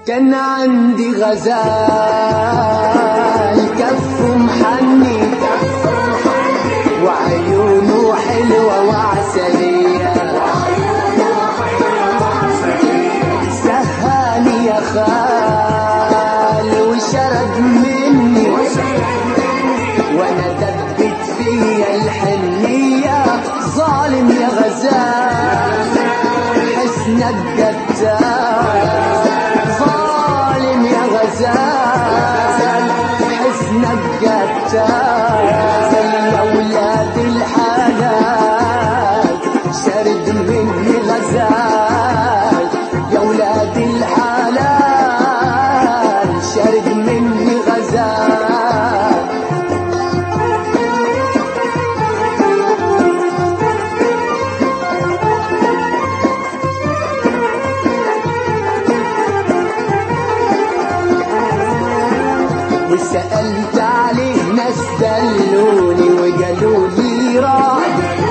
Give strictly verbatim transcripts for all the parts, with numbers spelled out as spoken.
كان عندي غزال كفه محني وعيونه حلوة وعسلية، سهاني يا خال وشرد مني وانا دبت فيا الحنية. ظالم يا غزال حسنك قتال، ظالم يا غزال حسنك قتال. يا ولاد الحلال شرد مني غزال، يا ولاد الحلال شرد مني غزال. وسألت عليه ناس دلوني وقالوا لي راح،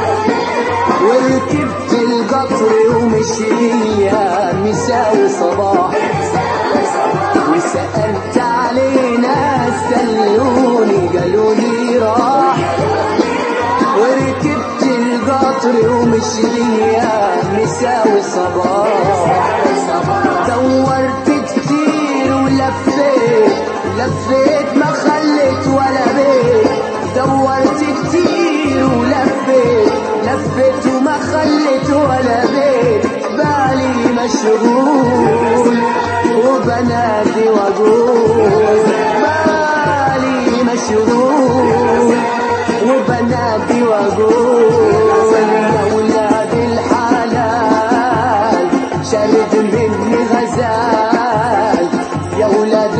وركبت القطر ومشيها مساوي صباح. وسألت عليه ناس دلوني قالوا لي راح، وركبت القطر ومشيها مساوي صباح. دورت كتير ولفيت لفيت ما خليت ولا بيت، دورت كتير ولفيت لفيت وما خليت ولا بيت. بالي مشغول وبنادي واقول، بالي مشغول وبنادي واقول. يا ولاد الحلال شرد مني غزال، يا ولاد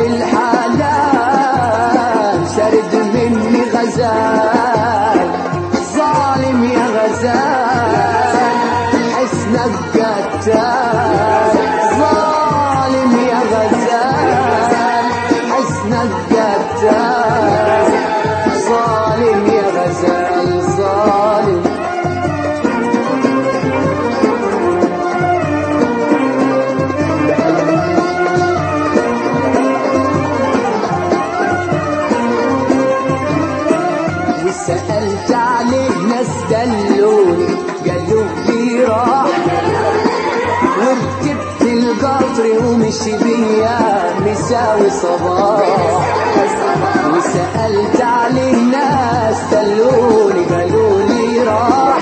الحلال شرد مني غزال. ظالم يا غزال حسنك قتال، ظالم يا غزال حسنك قتال. ظالم يا غزال ظالم. سألت عليه ناس دلوني قالوا لي راح، وركبت القطر ومشي بيا مساوي صباح. وسألت عليه ناس دلوني قالوا لي راح،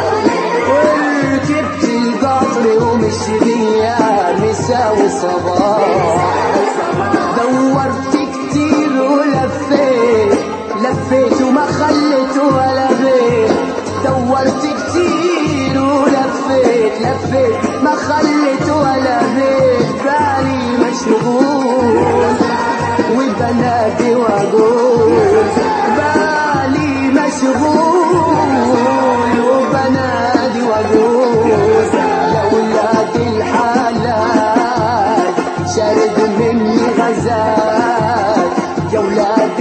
وركبت القطر ومشي بيا مساوي صباح. دورت كتير ولفيت لفيت وما خليت ولا بيت، دورت كتير ولفيت لفيت ما خليت ولا بيت. بالي مشغول وبنادي واقول، بالي مشغول وبنادي واقول. يا ولاد الحلال شرد مني غزال، يا ولاد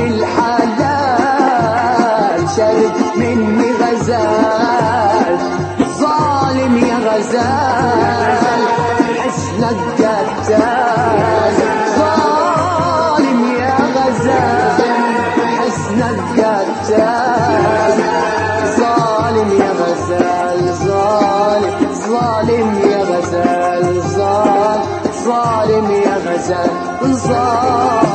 الحلال شرد مني غزال. ظالم يا غزال حسنك قتال، ظالم يا غزال حسنك قتال. ظالم يا غزال ظالم، ظالم يا غزال ظالم، ظالم يا غزال ظالم.